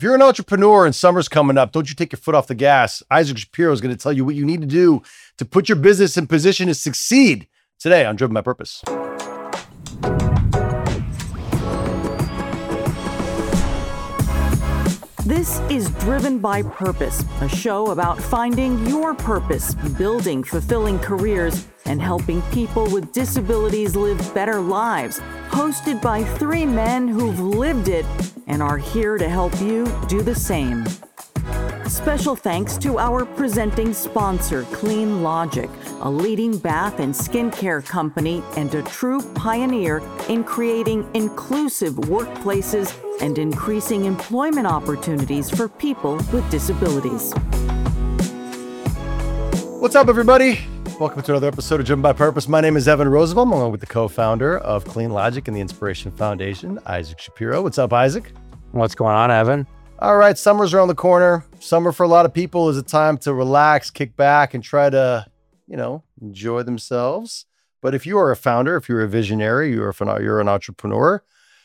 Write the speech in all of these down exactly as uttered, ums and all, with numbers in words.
If you're an entrepreneur and summer's coming up, don't you take your foot off the gas. Isaac Shapiro is going to tell you what you need to do to put your business in position to succeed today on Driven by Purpose. This is Driven by Purpose, a show about finding your purpose, building fulfilling careers, and helping people with disabilities live better lives. Hosted by three men who've lived it and are here to help you do the same. Special thanks to our presenting sponsor, Clean Logic, a leading bath and skincare company and a true pioneer in creating inclusive workplaces and increasing employment opportunities for people with disabilities. What's up, everybody? Welcome to another episode of Driven by Purpose. My name is Evan Roosevelt. I'm along with the co-founder of Clean Logic and the Inspiration Foundation, Isaac Shapiro. What's up, Isaac? What's going on, Evan? All right, summer's around the corner. Summer for a lot of people is a time to relax, kick back, and try to, you know, enjoy themselves. But if you are a founder, if you're a visionary, you're, a, you're an entrepreneur,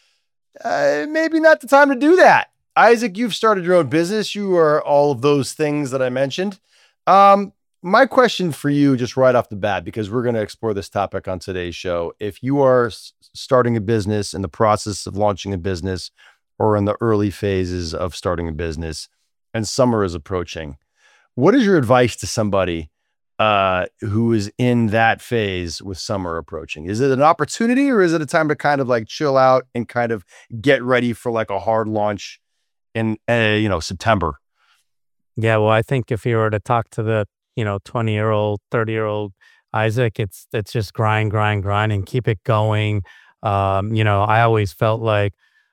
uh, maybe not the time to do that. Isaac, you've started your own business. You are all of those things that I mentioned. Um, my question for you, just right off the bat, because we're going to explore this topic on today's show. If you are s- starting a business, in the process of launching a business, or in the early phases of starting a business, and summer is approaching, what is your advice to somebody uh, who is in that phase with summer approaching? Is it an opportunity, or is it a time to kind of like chill out and kind of get ready for like a hard launch in, uh, you know, September? Yeah, well, I think if you were to talk to the, you know, twenty year old, thirty year old Isaac, it's, it's just grind, grind, grind and keep it going. Um, you know, I always felt like,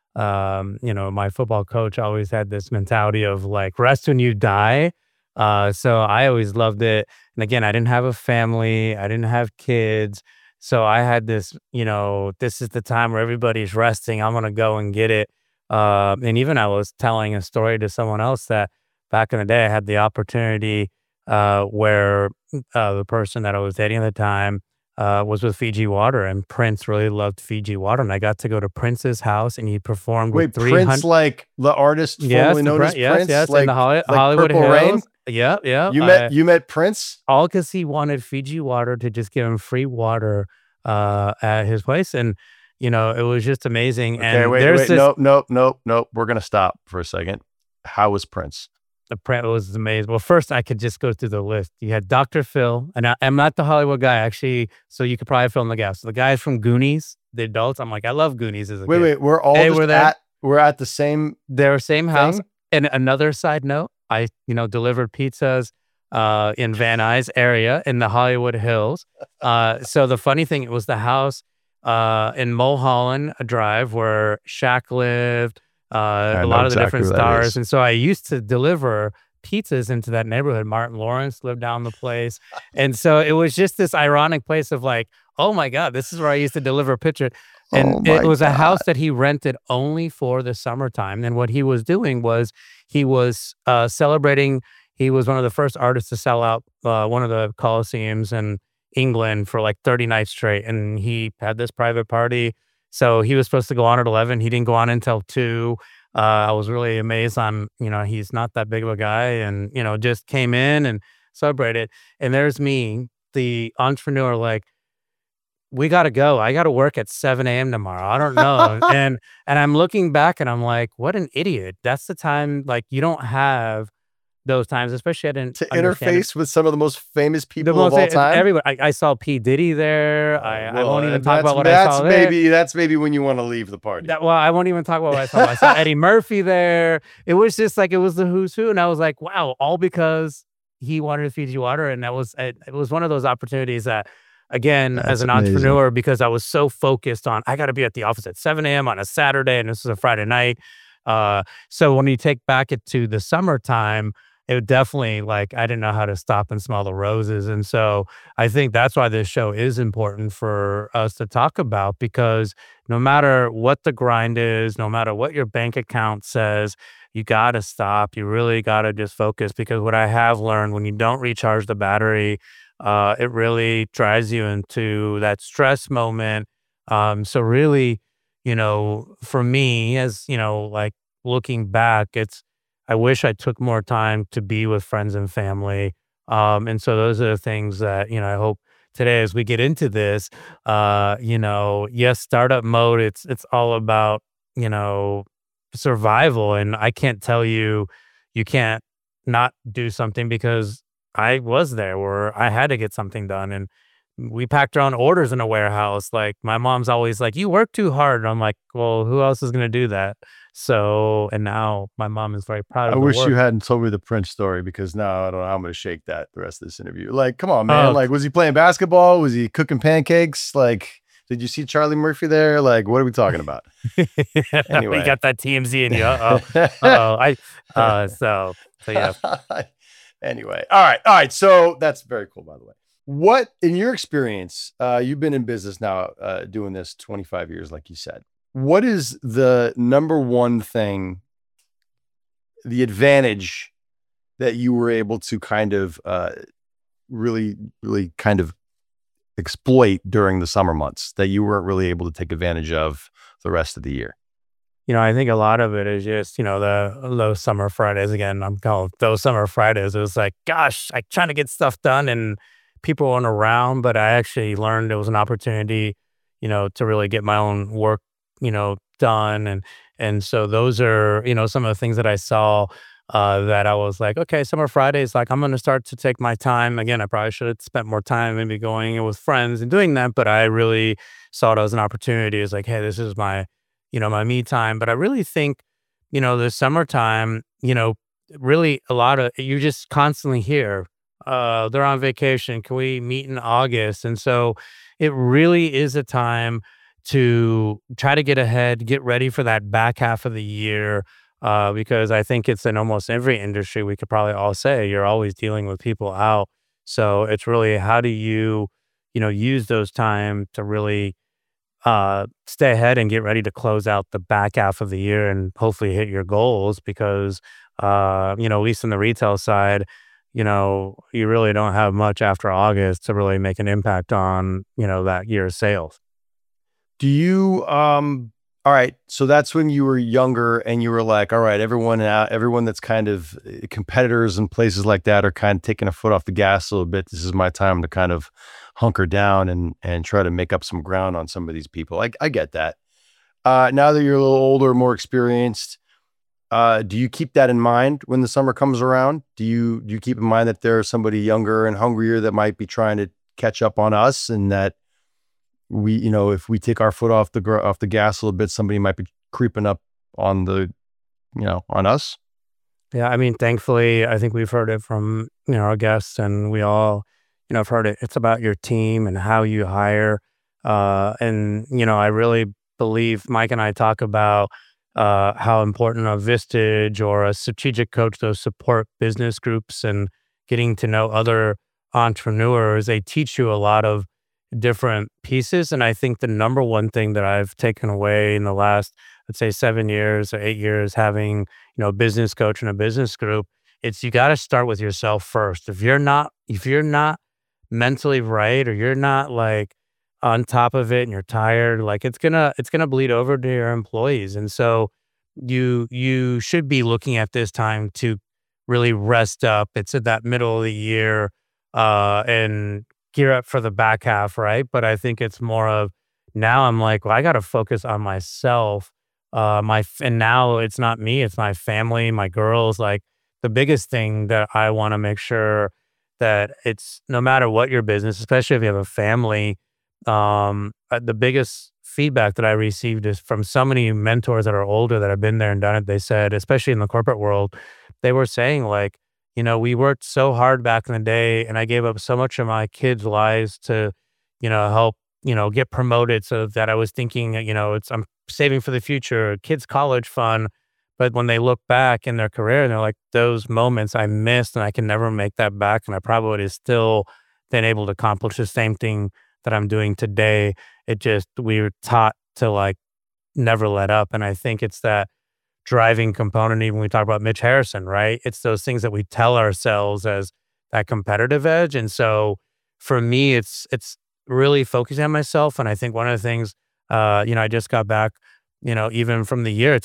um, you know, my football coach always had this mentality of like rest when you die. Uh, so I always loved it. And again, I didn't have a family. I didn't have kids. So I had this, you know, this is the time where everybody's resting. I'm going to go and get it. Uh, and even I was telling a story to someone else that back in the day, I had the opportunity uh, where uh, the person that I was dating at the time uh, was with Fiji Water, and Prince really loved Fiji Water. And I got to go to Prince's house, and he performed Wait, with three hundred Prince, like the artist formerly yes, known the, as yes, Prince? yes, like, in the Holly, like Hollywood Purple Hills. Rain? Yeah, yeah. You met, I, you met Prince? all because he wanted Fiji Water to just give him free water uh, at his place. And, you know, it was just amazing. Okay, and wait, there's wait, this, nope, nope, nope, nope. We're going to stop for a second. How was Prince? the print was amazing. Well, first I could just go through the list. You had Doctor Phil, and I, I'm not the Hollywood guy, actually, so you could probably fill in the gaps. So the guys from Goonies, the adults, I'm like, I love Goonies as a Wait, kid. wait, we're all They just were there. at, we're at the same They're same house. thing? And another side note, I, you know, delivered pizzas uh, in Van Nuys area in the Hollywood Hills. Uh, so the funny thing, it was the house uh, in Mulholland Drive where Shaq lived, uh, a know lot of the exactly different where that stars. is. And so I used to deliver pizzas into that neighborhood. Martin Lawrence lived down the place. And so it was just this ironic place of like, oh my God, this is where I used to deliver pictures. And Oh my it was a God. house that he rented only for the summertime. And what he was doing was he was uh, celebrating, he was one of the first artists to sell out uh, one of the Colosseums in England for like thirty nights straight. And he had this private party. So he was supposed to go on at eleven. He didn't go on until two. Uh, I was really amazed on, you know, he's not that big of a guy and, you know, just came in and celebrated. And there's me, the entrepreneur, like, we got to go. I got to work at seven a.m. tomorrow. I don't know. and and I'm looking back and I'm like, what an idiot. That's the time, like, you don't have those times, especially I didn't To understand it. interface with some of the most famous The people most- of all time? Everyone. I, I saw P. Diddy there. I, I Well, won't even and talk that's- about what I that's saw there. maybe, That's maybe when you want to leave the party. That, well, I won't even talk about what I saw. I saw Eddie Murphy there. It was just like, it was the who's who. And I was like, wow, all because he wanted Fiji Water. And that was, it, it was one of those opportunities that, again, That's as an amazing. entrepreneur, because I was so focused on, I got to be at the office at seven a.m. on a Saturday, and this is a Friday night. Uh, so when you take back it to the summertime, it would definitely, like, I didn't know how to stop and smell the roses. And so I think that's why this show is important for us to talk about, because no matter what the grind is, no matter what your bank account says, you got to stop. You really got to just focus, because what I have learned, when you don't recharge the battery, uh, it really drives you into that stress moment. Um, so really, you know, for me, as, you know, like looking back, it's, I wish I took more time to be with friends and family. Um, and so those are the things that, you know, I hope today as we get into this, uh, you know, yes, startup mode, it's it's all about, you know, survival. And I can't tell you you can't not do something because I was there where I had to get something done. And we packed our own orders in a warehouse. Like my mom's always like, "You work too hard." And I'm like, "Well, who else is going to do that?" So, and now my mom is very proud I of the wish work. you hadn't told me the Prince story because now I don't know how I'm going to shake that the rest of this interview. Like, come on, man. Oh, Like, was he playing basketball? Was he cooking pancakes? Like, did you see Charlie Murphy there? Like, what are we talking about? we Anyway. got that T M Z in you. Uh oh, uh oh. I uh so so yeah. Anyway, all right, all right. So that's very cool, by the way. What, in your experience, uh, you've been in business now, uh, doing this twenty-five years, like you said. What is the number one thing, the advantage that you were able to kind of uh, really, really kind of exploit during the summer months that you weren't really able to take advantage of the rest of the year? You know, I think a lot of it is just, you know, the those summer Fridays again. I'm called those summer Fridays. It was like, gosh, I trying to get stuff done and people weren't around, but I actually learned it was an opportunity, you know, to really get my own work, you know, done. And and so those are, you know, some of the things that I saw uh, that I was like, okay, summer Fridays, like I'm going to start to take my time. Again, I probably should have spent more time maybe going with friends and doing that, but I really saw it as an opportunity. It's like, hey, this is my, you know, my me time. But I really think, you know, the summertime, you know, really a lot of you just constantly hear, uh, they're on vacation. Can we meet in August? And so it really is a time to try to get ahead, get ready for that back half of the year. Uh, because I think it's in almost every industry, we could probably all say you're always dealing with people out. So it's really how do you, you know, use those time to really uh, stay ahead and get ready to close out the back half of the year and hopefully hit your goals because, uh, you know, at least in the retail side, you know, you really don't have much after August to really make an impact on, you know, that year's sales. Do you, um, all right. So that's when you were younger and you were like, all right, everyone out, everyone that's kind of uh, competitors and places like that are kind of taking a foot off the gas a little bit. This is my time to kind of hunker down and, and try to make up some ground on some of these people. I, I get that. Uh, now that you're a little older, more experienced, uh, do you keep that in mind when the summer comes around? Do you, do you keep in mind that there's somebody younger and hungrier that might be trying to catch up on us and that we, you know, if we take our foot off the gr- off the gas a little bit, somebody might be creeping up on the, you know, on us? Yeah, I mean, thankfully, I think we've heard it from, you know, our guests and we all, you know, have heard it. It's about your team and how you hire. Uh, and, you know, I really believe Mike and I talk about uh, how important a Vistage or a strategic coach, those support business groups and getting to know other entrepreneurs, they teach you a lot of different pieces. And I think the number one thing that I've taken away in the last, let's say seven years or eight years, having, you know, a business coach and a business group, it's you got to start with yourself first. If you're not, if you're not mentally right or you're not like on top of it and you're tired, like it's gonna, it's gonna bleed over to your employees. And so you, you should be looking at this time to really rest up. It's at that middle of the year, uh, and gear up for the back half, right? But I think it's more of now I'm like, well, I got to focus on myself. Uh, my f- and now it's not me, it's my family, my girls. Like the biggest thing that I want to make sure that it's no matter what your business, especially if you have a family. Um, uh, the biggest feedback that I received is from so many mentors that are older that have been there and done it. They said, especially in the corporate world, they were saying like, you know, we worked so hard back in the day and I gave up so much of my kids' lives to, you know, help, you know, get promoted so that I was thinking, you know, it's, I'm saving for the future, kids' college fund. But when they look back in their career and they're like, those moments I missed and I can never make that back. And I probably would have still been able to accomplish the same thing that I'm doing today. It just, we were taught to like never let up. And I think it's that driving component, even when we talk about Mitch Harrison, right? It's those things that we tell ourselves as that competitive edge. And so for me, it's it's really focusing on myself. And I think one of the things, uh, you know, I just got back, you know, even from the year, it's been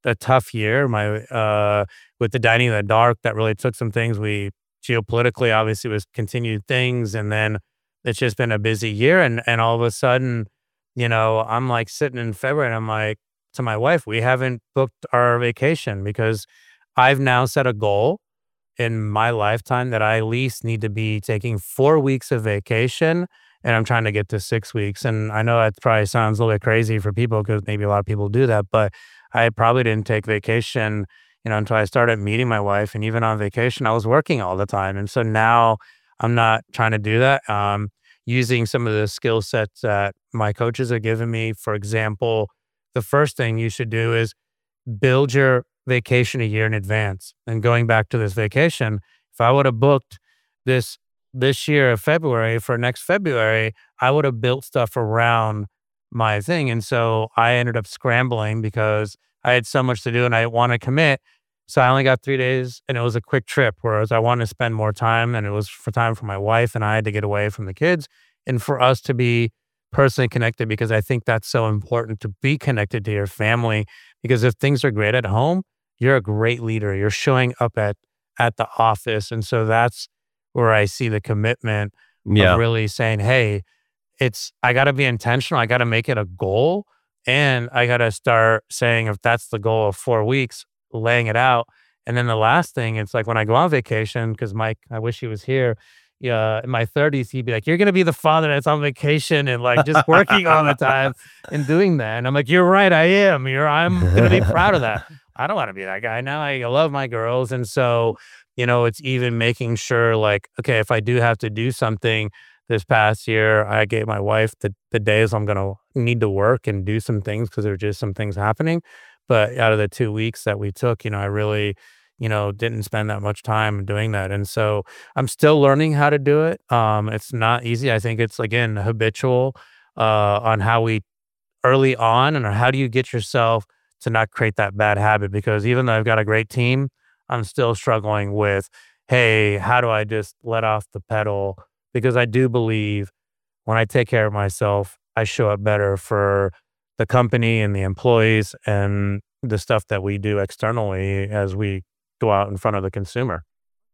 a tough year. My uh, with the Dining in the Dark, that really took some things. We geopolitically, obviously, was continued things, and then it's just been a busy year. And and all of a sudden, you know, I'm like sitting in February, and I'm like to my wife, we haven't booked our vacation because I've now set a goal in my lifetime that I at least need to be taking four weeks of vacation, and I'm trying to get to six weeks. And I know that probably sounds a little bit crazy for people because maybe a lot of people do that, but I probably didn't take vacation, you know, until I started meeting my wife. And even on vacation, I was working all the time. And so now I'm not trying to do that. Um, using some of the skill sets that my coaches have given me. For example, the first thing you should do is build your vacation a year in advance. And going back to this vacation, if I would have booked this this year of February for next February, I would have built stuff around my thing. And so I ended up scrambling because I had so much to do and I didn't want to commit. So I only got three days and it was a quick trip, whereas I wanted to spend more time, and it was for time for my wife, and I had to get away from the kids and for us to be personally connected, because I think that's so important, to be connected to your family. Because if things are great at home, you're a great leader. You're showing up at at the office. And so that's where I see the commitment Yeah. of really saying, hey, it's, I got to be intentional. I got to make it a goal. And I got to start saying, if that's the goal of four weeks, laying it out. And then the last thing, it's like when I go on vacation, because Mike, I wish he was here. Yeah, in my thirties, he'd be like, you're going to be the father that's on vacation and like just working all the time and doing that. And I'm like, you're right, I am. You're, I'm going to be proud of that. I don't want to be that guy. Now I love my girls. And so, you know, it's even making sure like, okay, if I do have to do something this past year, I gave my wife the, the days I'm going to need to work and do some things because there are just some things happening. But out of the two weeks that we took, you know, I really, you know, didn't spend that much time doing that. And so I'm still learning how to do it. Um, it's not easy. I think it's, again, habitual uh, on how we early on, and how do you get yourself to not create that bad habit? Because even though I've got a great team, I'm still struggling with, hey, how do I just let off the pedal? Because I do believe when I take care of myself, I show up better for the company and the employees and the stuff that we do externally as we go out in front of the consumer.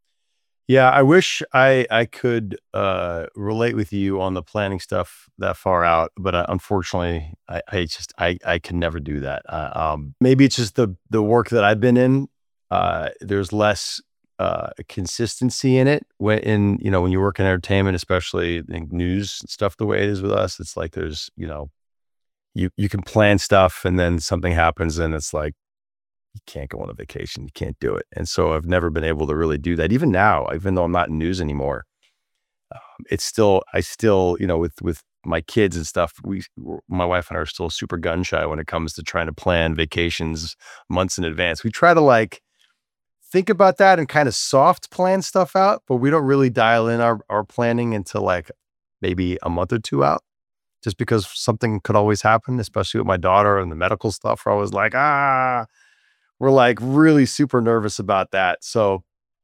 Yeah, I wish I I could uh, relate with you on the planning stuff that far out, but uh, unfortunately, I, I just I I can never do that. Uh, um, maybe it's just the the work that I've been in. Uh, there's less uh, consistency in it when in you know when you work in entertainment, especially in news stuff. The way it is with us, it's like there's you know you you can plan stuff and then something happens and it's like, you can't go on a vacation. You can't do it. And so I've never been able to really do that. Even now, even though I'm not in news anymore, um, it's still, I still, you know, with, with my kids and stuff, we, my wife and I are still super gun shy when it comes to trying to plan vacations months in advance. We try to like think about that and kind of soft plan stuff out, but we don't really dial in our, our planning until like maybe a month or two out, just because something could always happen, especially with my daughter and the medical stuff where I was like, ah, we're like really super nervous about that. So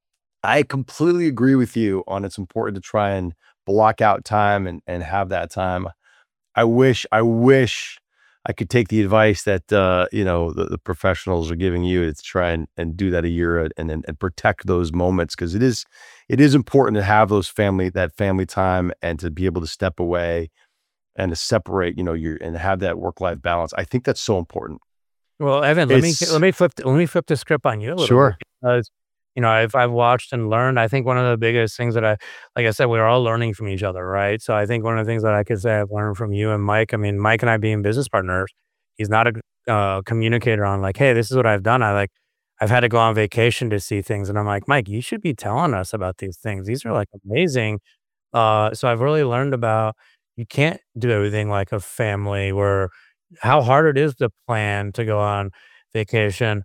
I completely agree with you on it's important to try and block out time and, and have that time. I wish, I wish I could take the advice that, uh, you know, the, the professionals are giving you to try and, and do that a year and, and, and protect those moments. Cause it is, it is important to have those family, that family time, and to be able to step away and to separate, you know, your, and have that work-life balance. I think that's so important. Well, Evan, let me It's- let me flip let me flip the script on you a little Sure. bit, because you know I've I've watched and learned. I think one of the biggest things that I, like I said, we're all learning from each other, right? So I think one of the things that I could say I've learned from you and Mike. I mean, Mike and I being business partners, he's not a uh, communicator on like, hey, this is what I've done. I like I've had to go on vacation to see things, and I'm like, Mike, you should be telling us about these things. These are like amazing. Uh, so I've really learned about, you can't do everything like a family, where how hard it is to plan to go on vacation.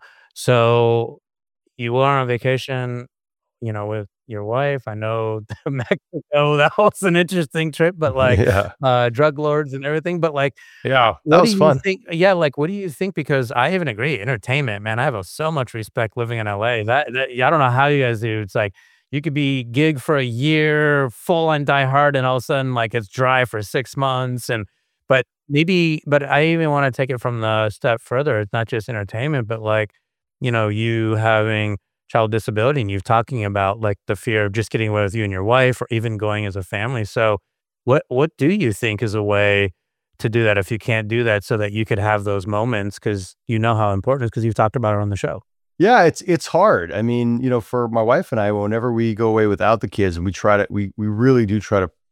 So you were on vacation, you know, with your wife. I know Mexico, that was an interesting trip, but like Yeah. uh, drug lords and everything. But like, Yeah. what That was do you fun. think? Yeah, like what do you think? Because I even agree, entertainment, man. I have a, so much respect living in L A. That, that I don't know how you guys do. It's like you could be gig for a year, full on die hard, and all of a sudden like it's dry for six months and But maybe, but I even want to take it from the step further. It's not just entertainment, but like, you know, you having child disability and you talking about like the fear of just getting away with you and your wife or even going as a family. So what, what do you think is a way to do that if you can't do that so that you could have those moments? Cause you know how important it is because you've talked about it on the show. Yeah, it's it's hard. I mean, you know, for my wife and I, whenever we go away without the kids, and we try to, we we really do try to,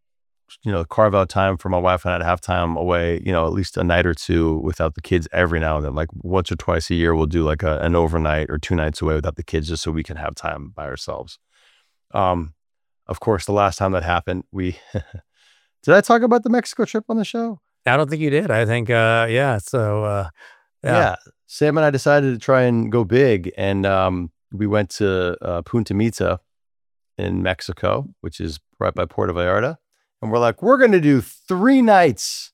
you know, carve out time for my wife and I to have time away, you know, at least a night or two without the kids every now and then. Like once or twice a year, we'll do like a, an overnight or two nights away without the kids just so we can have time by ourselves. Um, of course, the last time that happened, we, did I talk about the Mexico trip on the show? I don't think you did. I think, uh, yeah. So, uh, Yeah. yeah. Sam and I decided to try and go big. And um, we went to uh, Punta Mita in Mexico, which is right by Puerto Vallarta. And we're like, we're going to do three nights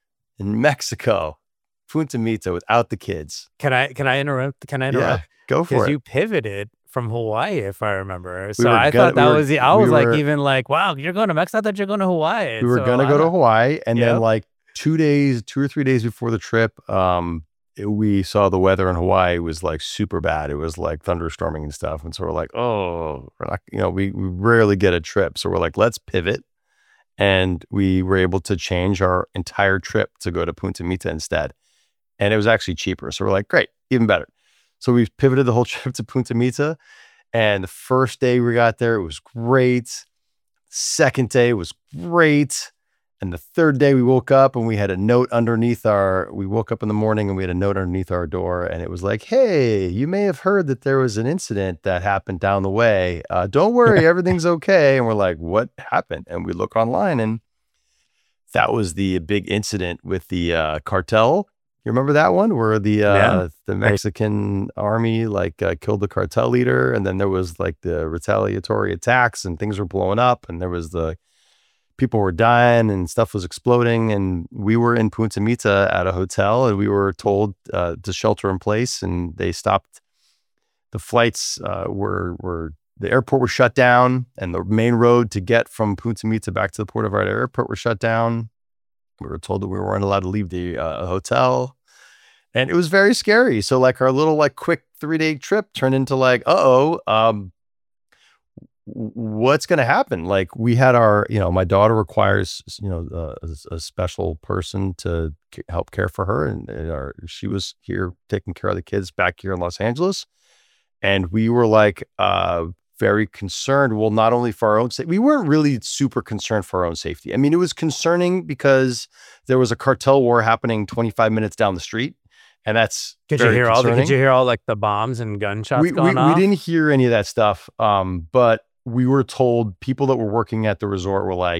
in Mexico, Punta Mita, without the kids. Can I, can I interrupt? Can I Yeah, interrupt? go for Because it. you pivoted from Hawaii, if I remember. So were I gonna- thought that we were- was the, I we was like, were- even like, wow, you're going to Mexico? I thought you're going to Hawaii. we were So going to I go to don't- Hawaii. And Yep. then like two days, two or three days before the trip, um, it- we saw the weather in Hawaii was like super bad. It was like thunderstorming and stuff. And so we're like, oh, we're not, you know, we, we rarely get a trip. So we're like, let's pivot. And we were able to change our entire trip to go to Punta Mita instead. And it was actually cheaper. So we're like, great, even better. So we pivoted the whole trip to Punta Mita. And the first day we got there, it was great. Second day was great. And the third day we woke up and we had a note underneath our, we woke up in the morning and we had a note underneath our door. And it was like, hey, you may have heard that there was an incident that happened down the way. Uh, don't worry, everything's okay. And we're like, what happened? And we look online and that was the big incident with the uh, cartel. You remember that one where the uh, Yeah. the Mexican army like uh, killed the cartel leader, and then there was like the retaliatory attacks and things were blowing up, and there was the people were dying and stuff was exploding, and we were in Punta Mita at a hotel, and we were told uh, to shelter in place, and they stopped the flights. Uh, were were the airport was shut down, and the main road to get from Punta Mita back to the Puerto Vallarta airport was shut down. We were told that we weren't allowed to leave the uh, hotel. And it was very scary. So like our little like quick three day trip turned into like, uh-oh, um, w- what's going to happen? Like we had our, you know, my daughter requires, you know, uh, a, a special person to c- help care for her. And, and our, she was here taking care of the kids back here in Los Angeles. And we were like, uh, very concerned. Well, not only for our own safety, we weren't really super concerned for our own safety. I mean, it was concerning because there was a cartel war happening twenty-five minutes down the street. And that's Could you very hear all the, concerning. could you hear all like the bombs and gunshots we, going we, off? we didn't hear any of that stuff. Um, but we were told people that were working at the resort were like,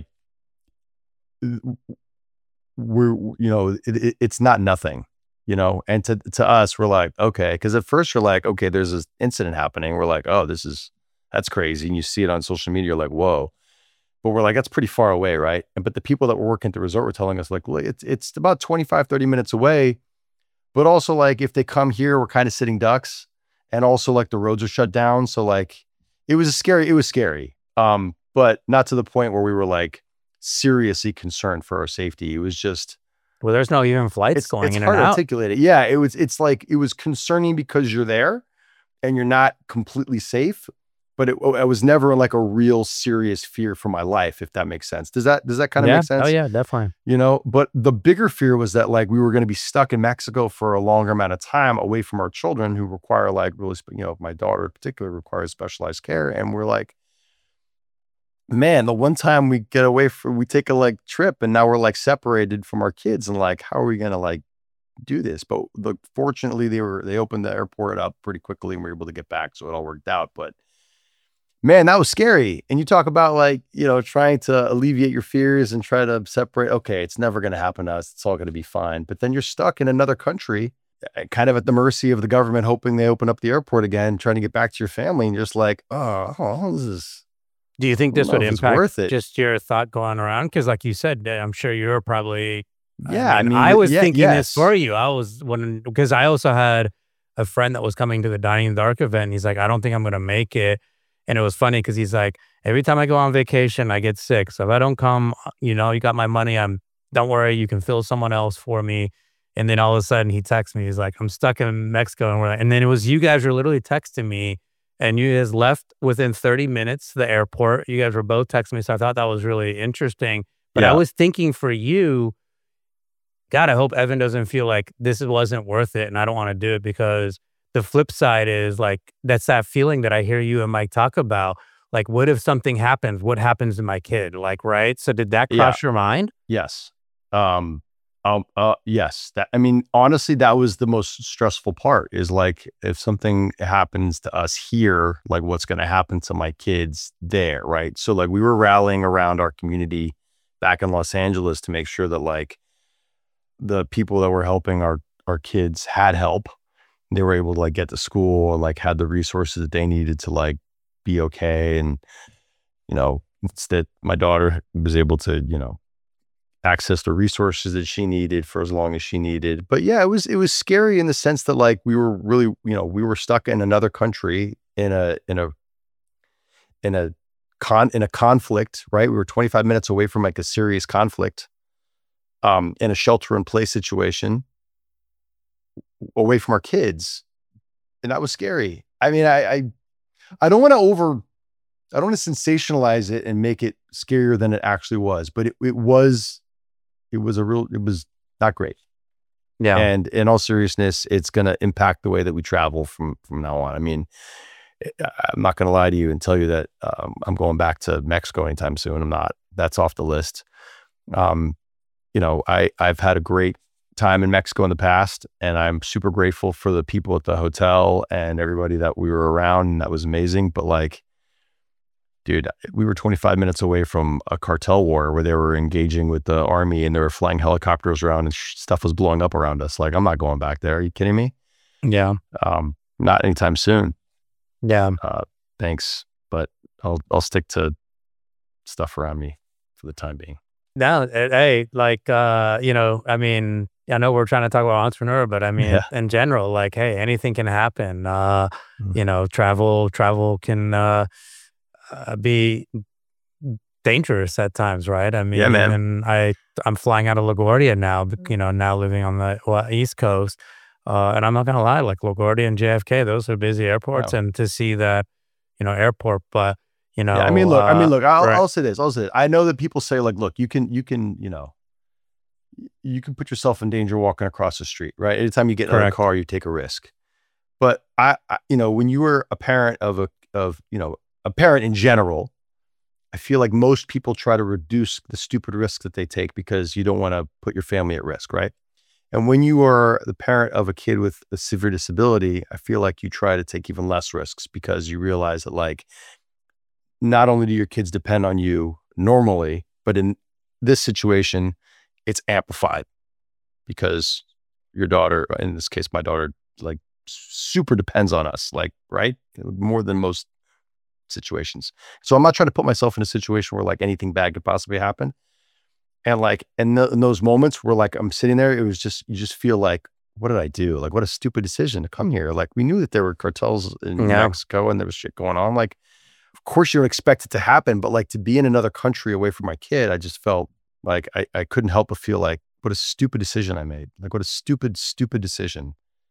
we're, you know, it, it, it's not nothing, you know? And to, to us, we're like, okay. Cause at first you're like, okay, there's this incident happening. We're like, oh, this is, that's crazy. And you see it on social media, you're like, whoa. But we're like, that's pretty far away, right? And but the people that were working at the resort were telling us like, well, it's it's about twenty-five, thirty minutes away. But also like if they come here, we're kind of sitting ducks. And also like the roads are shut down. So like it was a scary, it was scary. Um, but not to the point where we were like seriously concerned for our safety. It was just Well, there's no even flights it's, going it's in hard and to out. articulate it. Yeah, it was it's like it was concerning because you're there and you're not completely safe. But it, it was never like a real serious fear for my life, if that makes sense. Does that does that kind of yeah. make sense? Oh yeah, definitely. You know, but the bigger fear was that like we were going to be stuck in Mexico for a longer amount of time away from our children who require like really, sp- you know, my daughter in particular requires specialized care. And we're like, man, the one time we get away from, we take a like trip and now we're like separated from our kids and like, how are we going to like do this? But the, fortunately they were, they opened the airport up pretty quickly and we were able to get back. So it all worked out. But man, that was scary. And you talk about like, you know, trying to alleviate your fears and try to separate. Okay, it's never going to happen to us. It's all going to be fine. But then you're stuck in another country, uh, kind of at the mercy of the government, hoping they open up the airport again, trying to get back to your family. And you're just like, oh, oh this is, Do you think I this don't know would if it's impact worth it. just your thought going around? Because like you said, I'm sure you're probably, yeah. I mean, I was yeah, thinking yes. this for you. I was when, because I also had a friend that was coming to the Dining in the Dark event. And he's like, I don't think I'm going to make it. And it was funny because he's like, every time I go on vacation, I get sick. So if I don't come, you know, you got my money. I'm don't worry, you can fill someone else for me. And then all of a sudden he texts me, he's like, I'm stuck in Mexico. And we're like, and then it was you guys were literally texting me, and you guys left within thirty minutes to the airport. You guys were both texting me. So I thought that was really interesting. But Yeah. I was thinking for you, God, I hope Evan doesn't feel like this wasn't worth it and I don't want to do it, because the flip side is like, that's that feeling that I hear you and Mike talk about. Like, what if something happens? What happens to my kid? Like, right? So did that cross your mind? Yes. Um, um, uh, yes. That, I mean, honestly, that was the most stressful part, is like, if something happens to us here, like what's going to happen to my kids there. Right. So like we were rallying around our community back in Los Angeles to make sure that like the people that were helping our, our kids had help. They were able to like get to school and like had the resources that they needed to like be okay. And, you know, it's that my daughter was able to, you know, access the resources that she needed for as long as she needed. But yeah, it was, it was scary in the sense that like, we were really, you know, we were stuck in another country in a, in a, in a con, in a conflict, right? We were twenty-five minutes away from like a serious conflict, um, in a shelter in place situation, away from our kids. And that was scary. I mean, I, I, I don't want to over, I don't want to sensationalize it and make it scarier than it actually was, but it, it was, it was a real, it was not great. Yeah. And in all seriousness, it's going to impact the way that we travel from, from now on. I mean, I'm not going to lie to you and tell you that um, I'm going back to Mexico anytime soon. I'm not. That's off the list. Um, you know, I, I've had a great time in Mexico in the past, and I'm super grateful for the people at the hotel and everybody that we were around, and that was amazing. But like, dude, we were twenty-five minutes away from a cartel war where they were engaging with the army and they were flying helicopters around and sh- stuff was blowing up around us. Like, I'm not going back there. Are you kidding me? Yeah. Um, not anytime soon. Yeah. Uh, thanks, but I'll I'll stick to stuff around me for the time being. No, it, hey, like, uh, you know, I mean, I know we're trying to talk about entrepreneur, but I mean, Yeah. in general, like, hey, anything can happen. Uh, Mm. you know, travel, travel can uh, uh, be dangerous at times, right? I mean, Yeah, man. even I, I'm flying out of LaGuardia now, but, you know, now living on the well, East Coast. Uh, and I'm not going to lie, like LaGuardia and J F K, those are busy airports. Wow. And to see that, you know, airport, but, you know, Yeah, I mean, look, I mean, uh, look, I'll, right. I'll say this, I'll say this. I know that people say like, look, you can, you can, you know, you can put yourself in danger walking across the street, right? Anytime you get in a Correct. car, you take a risk. But I, I, you know, when you were a parent of a, of, you know, a parent in general, I feel like most people try to reduce the stupid risks that they take because you don't want to put your family at risk, right? And when you are the parent of a kid with a severe disability, I feel like you try to take even less risks because you realize that like, not only do your kids depend on you normally, but in this situation, it's amplified because your daughter, in this case, my daughter, like super depends on us, like, right? More than most situations. So I'm not trying to put myself in a situation where like anything bad could possibly happen. And like, in, the, in those moments where like I'm sitting there, it was just, you just feel like, what did I do? Like, what a stupid decision to come here. Like, we knew that there were cartels in Yeah. Mexico and there was shit going on. Like, of course you don't expect it to happen, but like to be in another country away from my kid, I just felt like I, I couldn't help but feel like, what a stupid decision I made. Like, what a stupid, stupid decision.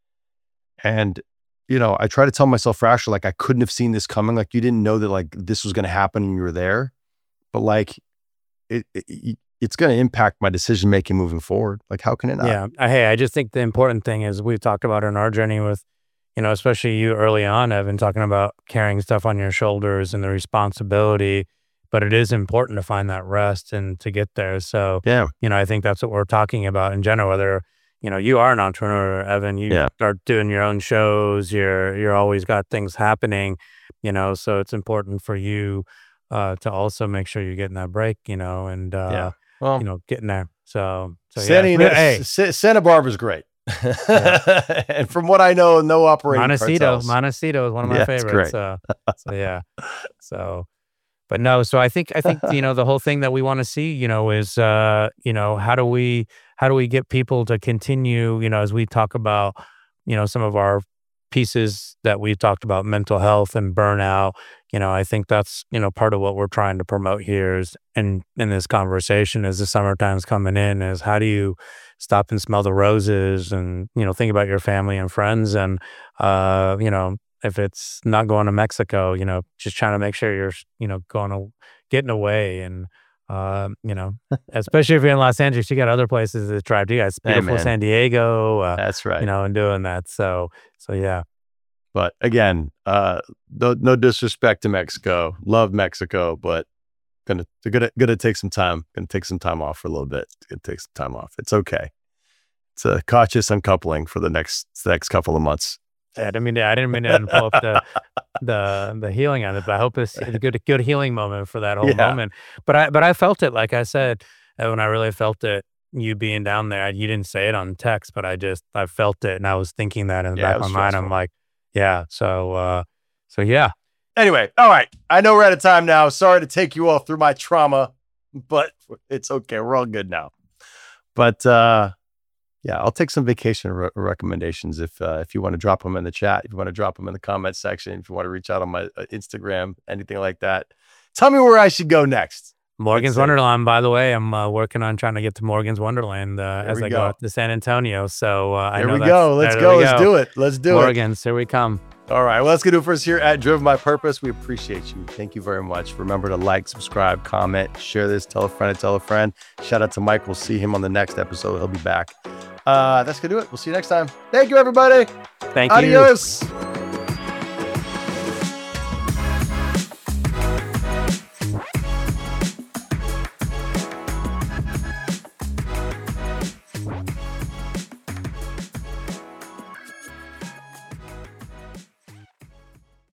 And, you know, I try to tell myself rationally, like, I couldn't have seen this coming. Like, you didn't know that like this was going to happen and you were there, but like it, it it's going to impact my decision-making moving forward. Like, how can it not? Yeah. Uh, Hey, I just think the important thing is we've talked about in our journey with, you know, especially you early on, Evan, talking about carrying stuff on your shoulders and the responsibility, but it is important to find that rest and to get there. So, Yeah. you know, I think that's what we're talking about in general, whether, you know, you are an entrepreneur, Evan, you Yeah. are doing your own shows, you're, you're always got things happening, you know, so it's important for you uh, to also make sure you're getting that break, you know, and, uh, Yeah. Well, you know, getting there. So, so Santa, yeah. Hey, Sa- Santa Barbara's great. And from what I know, no operating Montecito, cartels. Montecito is one of my Yeah, it's favorites. great. So, so yeah. So, but no, so I think, I think, you know, the whole thing that we want to see, you know, is, uh, you know, how do we, how do we get people to continue, you know, as we talk about, you know, some of our pieces that we've talked about, mental health and burnout, you know, I think that's, you know, part of what we're trying to promote here is in, in this conversation as the summertime's coming in is how do you stop and smell the roses and, you know, think about your family and friends. And, uh, you know, if it's not going to Mexico, you know, just trying to make sure you're, you know, going to getting away and, uh, you know, especially if you're in Los Angeles, you got other places to drive to. You guys, beautiful Hey, San Diego. Uh, That's right. You know, and doing that. So, so yeah. But again, uh, no, no disrespect to Mexico. Love Mexico, but gonna gonna gonna take some time. Gonna take some time off for a little bit. Gonna take some time off. It's okay. It's a cautious uncoupling for the next the next couple of months. I didn't mean to, I didn't mean to pull up the the the healing on it, but I hope it's a good good healing moment for that whole Yeah. moment. But I but I felt it, like I said, uh, when I really felt it. You being down there, you didn't say it on text, but I just I felt it, and I was thinking that in the Yeah, back it of was my mind. I'm stressful. like, yeah. So, uh, so yeah. Anyway, all right. I know we're out of time now. Sorry to take you all through my trauma, but it's okay. We're all good now. But uh, yeah, I'll take some vacation re- recommendations if uh, if you want to drop them in the chat, if you want to drop them in the comment section, if you want to reach out on my uh, Instagram, anything like that. Tell me where I should go next. Morgan's say- Wonderland, by the way, I'm uh, working on trying to get to Morgan's Wonderland uh, There as we I go. go out to San Antonio. So uh, I There know we that's- go. Let's there go. we Let's do it. Let's do it. Morgan's, here we come. All right. Well, that's going to do it for us here at Driven by Purpose. We appreciate you. Thank you very much. Remember to like, subscribe, comment, share this, tell a friend, and tell a friend. Shout out to Mike. We'll see him on the next episode. He'll be back. Uh, that's going to do it. We'll see you next time. Thank you, everybody. Thank you. Adios.